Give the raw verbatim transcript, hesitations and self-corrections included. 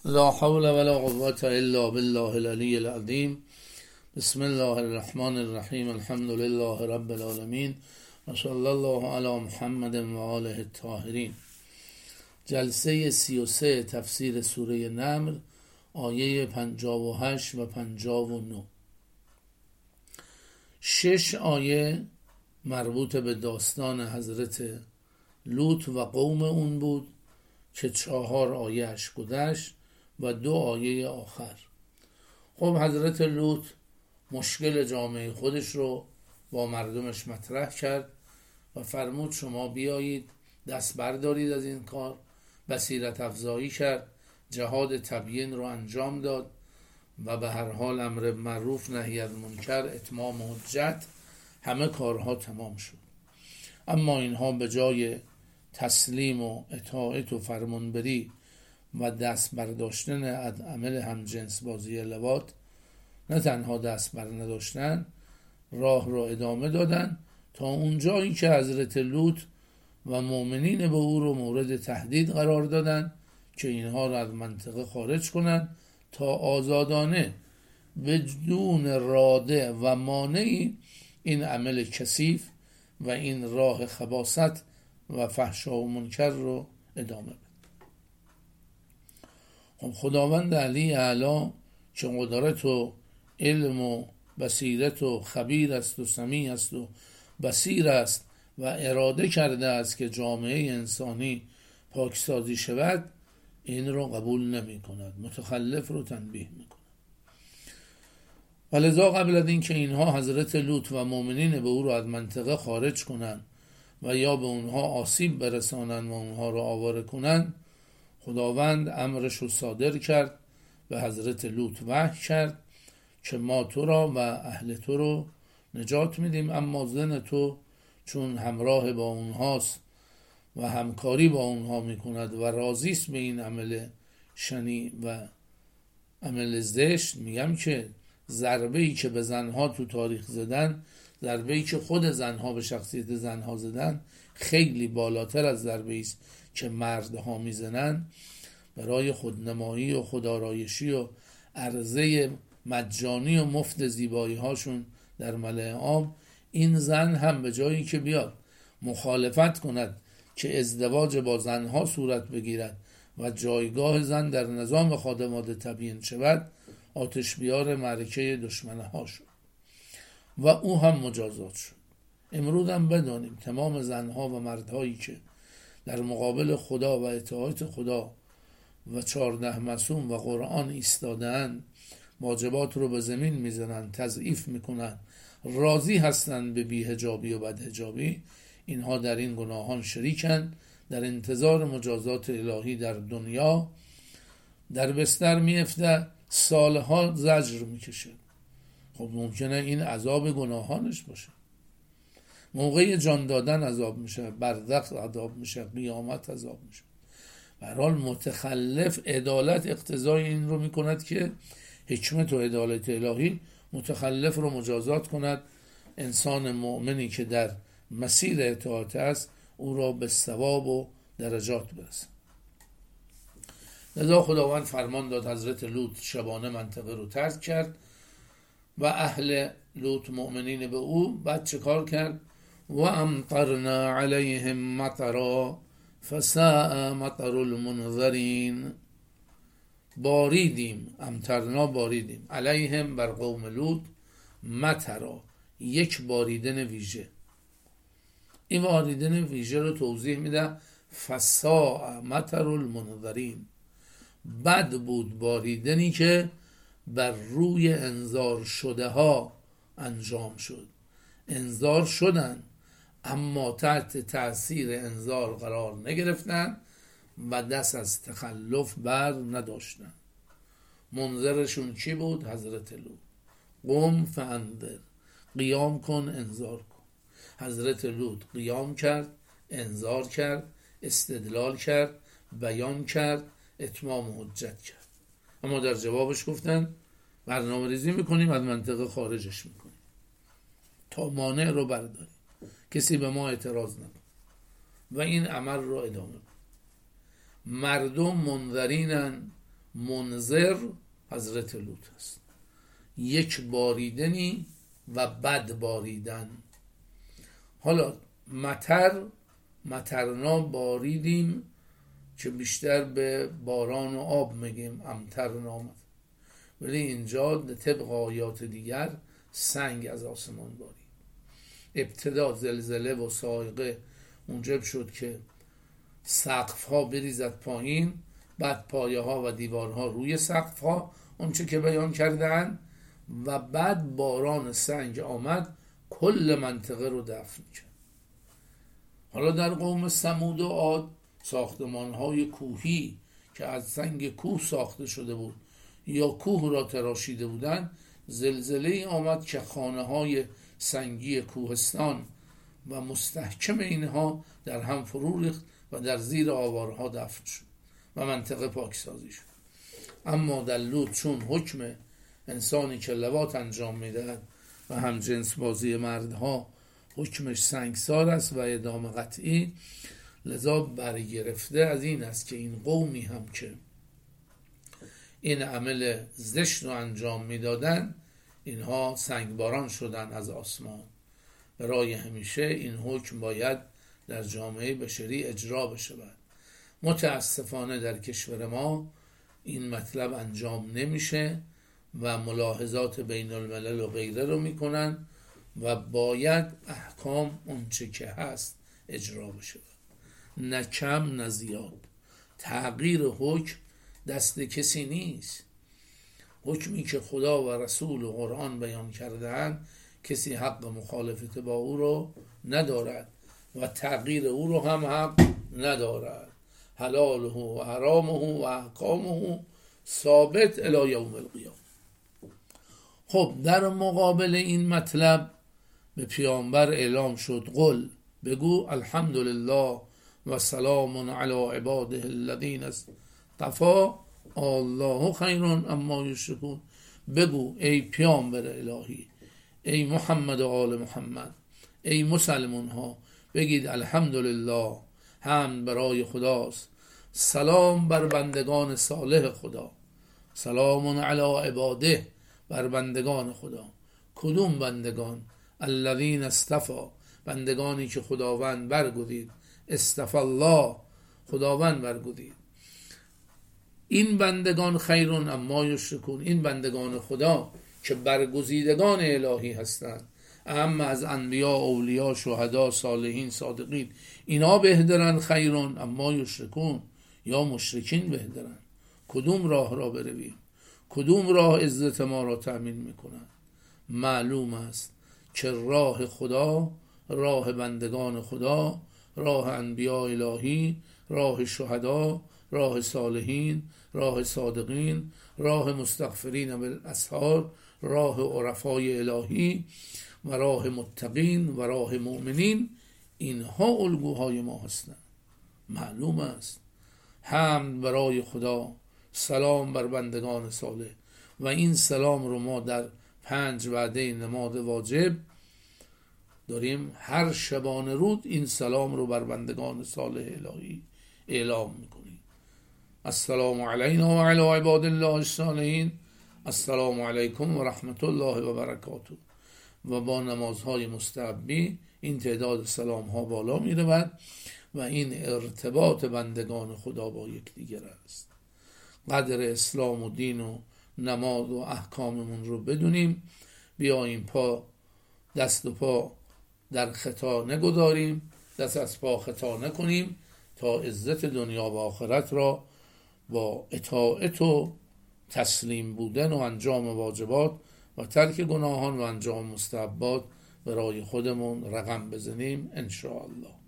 لا حول ولا قوة الا بالله العلی العظیم. بسم الله الرحمن الرحیم. الحمد لله رب العالمین و صلی الله علی محمد و آله الطاهرین. جلسه سی و سه تفسیر سوره نمل، آیه پنجاه و هشت و پنجاه و نه. شش آیه مربوط به داستان حضرت لوط و قوم اون بود که چهار آیهش گذشت و دو آیه آخر. خب حضرت لوط مشکل جامعه خودش رو با مردمش مطرح کرد و فرمود شما بیایید دست بردارید از این کار. بصیرت افزایی کرد، جهاد تبیین رو انجام داد و به هر حال امر معروف نهی از منکر، اتمام حجت، همه کارها تمام شد. اما اینها به جای تسلیم و اطاعت و فرمانبری و دست برداشتن از عمل همجنس بازی لواط، نه تنها دست بر نداشتن، راه را ادامه دادن تا اونجایی که حضرت لوط و مؤمنین به او رو مورد تهدید قرار دادن که اینها را از منطقه خارج کنن تا آزادانه بدون راده و مانعی این عمل کثیف و این راه خباثت و فحشا و منکر رو ادامه بده. خب خداوند علی اعلی که قدرت و علم و بصیرت و خبیر است و سمیع است و بصیر است و اراده کرده است که جامعه انسانی پاکسازی شود، این رو قبول نمی کند، متخلف رو تنبیه می کند. ولذا قبل از این که اینها حضرت لوط و مؤمنین به او را از منطقه خارج کنند و یا به اونها آسیب برسانند و اونها را آواره کنند، خداوند امرش رو صادر کرد، به حضرت لوط وحی کرد که ما تو را و اهل تو رو نجات میدیم، اما زن تو چون همراه با اونهاست و همکاری با اونها میکند و راضیست به این عمل شنی و عمل زشت، میگم که ضربه‌ای که به زنها تو تاریخ زدن، ضربه‌ای که خود زنها به شخصیت زنها زدن، خیلی بالاتر از ضربه‌ای است که مردها میزنن. برای خودنمایی و خودآرایشی و عرضه مجانی و مفت زیبایی هاشون در ملأ عام، این زن هم به جایی که بیاد مخالفت کند که ازدواج با زنها صورت بگیرد و جایگاه زن در نظام خادمات تبیین شود، آتش بیار معرکه دشمنه ها شد و او هم مجازات شد. امروز هم بدانیم تمام زنها و مردهایی که در مقابل خدا و اطاعت خدا و چهارده معصوم و قرآن ایستادن، واجبات رو به زمین میزنن، تضعیف میکنن، راضی هستن به بی‌حجابی و بدحجابی، اینها در این گناهان شریکن، در انتظار مجازات الهی در دنیا در بستر میفته، سالها زجر میکشه. خب ممکنه این عذاب گناهانش باشه، موقع جان دادن عذاب میشه، برزخ عذاب میشه، قیامت عذاب میشه. به هر حال متخلف عدالت اقتضای این رو میکند که حکمت و عدالت الهی متخلف رو مجازات کند. انسان مؤمنی که در مسیر اطاعت است او را به ثواب و درجات برسه. لذا خداوند فرمان داد حضرت لوط شبانه منطقه رو ترک کرد و اهل لوط مؤمنین به او. بعد چه کار کرد؟ و امطرنا علیهم مطرا فساء مطر المنذرین. باریدیم، امطرنا باریدیم، علیهم بر قوم لوط، مطرا یک باریدن ویژه. این باریدن ویژه رو توضیح میده، فساء مطر المنذرین، بد بود باریدنی که بر روی انذار شده ها انجام شد. انذار شدن اما تحت تأثیر انذار قرار نگرفتن و دست از تخلف بر نداشتن. منذرشون کی بود؟ حضرت لوط. قم فانذر، قیام کن، انذار کن. حضرت لوط قیام کرد، انذار کرد، استدلال کرد، بیان کرد، اتمام حجت کرد. اما در جوابش گفتن برنامه ریزی میکنیم از منطقه خارجش میکنیم تا مانع رو برداریم، کسی به ما اعتراض نکن و این عمل رو ادامه. مردم منذرینن منذر حضرت لوط است. یک باریدنی و بد باریدن. حالا مطر، مطرنا باریدیم که بیشتر به باران و آب میگیم امطر نامد، ولی اینجا طبق آیات دیگر سنگ از آسمان بارید. ابتدا زلزله و صاعقه موجب شد که سقف ها بریزد پایین، بعد پایه ها و دیوارها روی سقف ها اونچه که بیان کردن، و بعد باران سنگ آمد کل منطقه رو دفن کرد. حالا در قوم ثمود و عاد ساختمان های کوهی که از سنگ کوه ساخته شده بود یا کوه را تراشیده بودند، زلزله ای آمد که خانه های سنگی کوهستان و مستحکم اینها در هم فرو ریخت و در زیر آوارها دفن شد و منطقه پاکسازی شد. اما در لوط چون حکم انسانی که لواط انجام میدهد و هم جنس بازی مردها حکمش سنگسار است و اعدام قطعی، لذا برگرفته از این است که این قومی هم که این عمل زشت رو انجام میدادن، اینها سنگباران شدن از آسمان. برای همیشه این حکم باید در جامعه بشری اجرا بشه. متاسفانه در کشور ما این مطلب انجام نمیشه و ملاحظات بین الملل و غیره رو میکنن و باید احکام اونچه که هست اجرا بشه، نه کم نه زیاد. تغییر حکم دست کسی نیست. حکمی که خدا و رسول و قرآن بیان کرده‌اند کسی حق مخالفت با او رو ندارد و تغییر او رو هم حق ندارد. حلاله و حرامه و احکامه ثابت الی یوم القیامه. خب در مقابل این مطلب به پیامبر اعلام شد قل، بگو الحمدلله و سلام علی عباده الذین اصطفی الله خیر اما یشرکون. بگو ای پیامبر الهی، ای محمد و آل محمد، ای مسلمان ها، بگید الحمدلله، حمد برای خداست، سلام بر بندگان صالح خدا، سلام علی عباده، بر بندگان خدا. کدوم بندگان؟ الذین اصطفی، بندگانی که خداوند برگزید. اصطفی الله، خداوند برگزید. این بندگان خیرون اما یشرکون، این بندگان خدا که برگزیدگان الهی هستند، اما از انبیا، اولیا، شهدا، صالحین، صادقین، اینا بهترن. خیرون اما یشرکون، یا مشرکین بهترن. کدوم راه را برویم؟ کدوم راه عزت ما را تأمین میکنن؟ معلوم است که راه خدا، راه بندگان خدا، راه انبیاء الهی، راه شهدا، راه صالحین، راه صادقین، راه مستغفرین بالاسحار، راه عرفای الهی و راه متقین و راه مؤمنین، اینها الگوهای ما هستند. معلوم است. حمد برای خدا، سلام بر بندگان صالح، و این سلام رو ما در پنج وعده نماز واجب داریم. هر شبانه رود این سلام رو بر بندگان صالح الهی اعلام میکنیم. السلام علینا و علی عباد الله الصالحین، السلام علیکم و رحمت الله و برکاته. و با نمازهای مستحبی این تعداد سلام ها بالا می رود و این ارتباط بندگان خدا با یکدیگر است. قدر اسلام و دین و نماز و احکاممون رو بدونیم، بیاییم پا دست و پا در خطا نگذاریم، دست از پا خطا نکنیم تا عزت دنیا و آخرت را با اطاعت و تسلیم بودن و انجام واجبات و ترک گناهان و انجام مستحبات برای خودمون رقم بزنیم ان شاء الله.